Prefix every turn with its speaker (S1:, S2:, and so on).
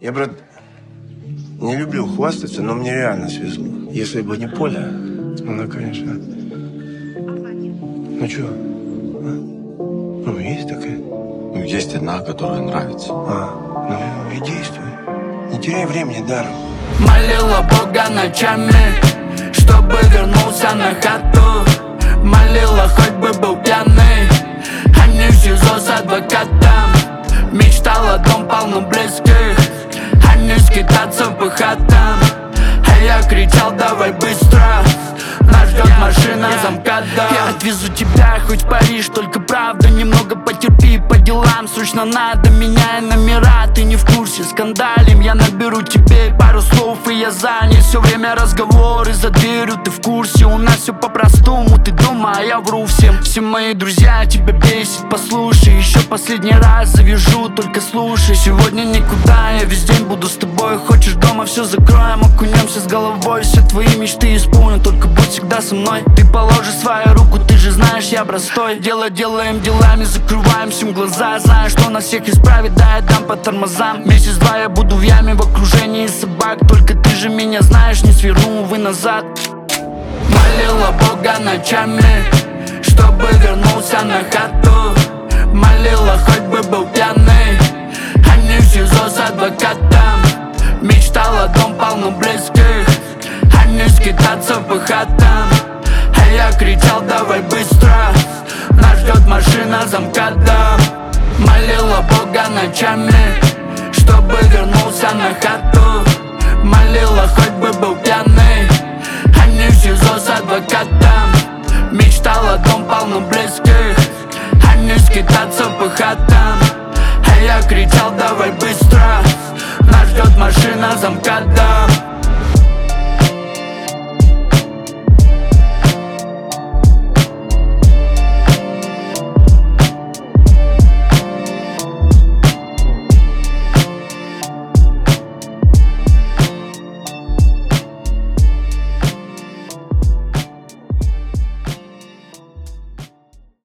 S1: Я, брат, не люблю хвастаться, но мне реально свезло. Если бы не Поля, она, конечно... Ну чё? А? Ну, есть такая?
S2: Ну, есть одна, которая нравится.
S1: Ну и действуй. Не теряй времени даром.
S3: Молила Бога ночами, чтобы вернулся на хату. Молила, хоть бы был пьяный, а не в СИЗО с адвокатом. Мечтала дом полно близких, а не скитаться по хатам. А я кричал, давай быстро, нас ждет машина замкада. Я отвезу тебя хоть в Париж, только правда немного потерпи по делам. Срочно надо, меняй номера, ты не в курсе, скандалим. Я наберу тебе пару слов, и я занят. Все время разговоры за дверью, ты в курсе. У нас все по-простому, ты дома, а я вру всем. Все мои друзья тебя бесит, послушай. Еще последний раз завяжу, только слушай. Сегодня никуда, я весь день буду с тобой. Хочешь дома, все закроем, окунемся с головой. Все твои мечты исполню, только будь всегда со мной. Ты положишь свою руку, ты же знаешь, я простой. Дело делаем делами, закрываем всем глаза. Знаю, что нас всех исправит, да, я дам по тормозам. Месяц-два я буду в яме в окружении собак. Только ты же меня знаешь, не сверну, увы, назад. Молила Бога ночами, чтобы вернулся на хату. Молила, хоть бы был пьяный, а не в СИЗО с адвокатом. Мечтала дом полно близких, а не скитаться по хатам. А я кричал, давай быстро, нас ждет машина замкада. Молила Бога ночами, чтобы вернулся на хату. Молила, хоть бы был пьяный, а не в СИЗО с адвокатом. Мечтала дом полно близких, а не скитаться по хатам. А я кричал, давай быстро, нас ждет машина замкада.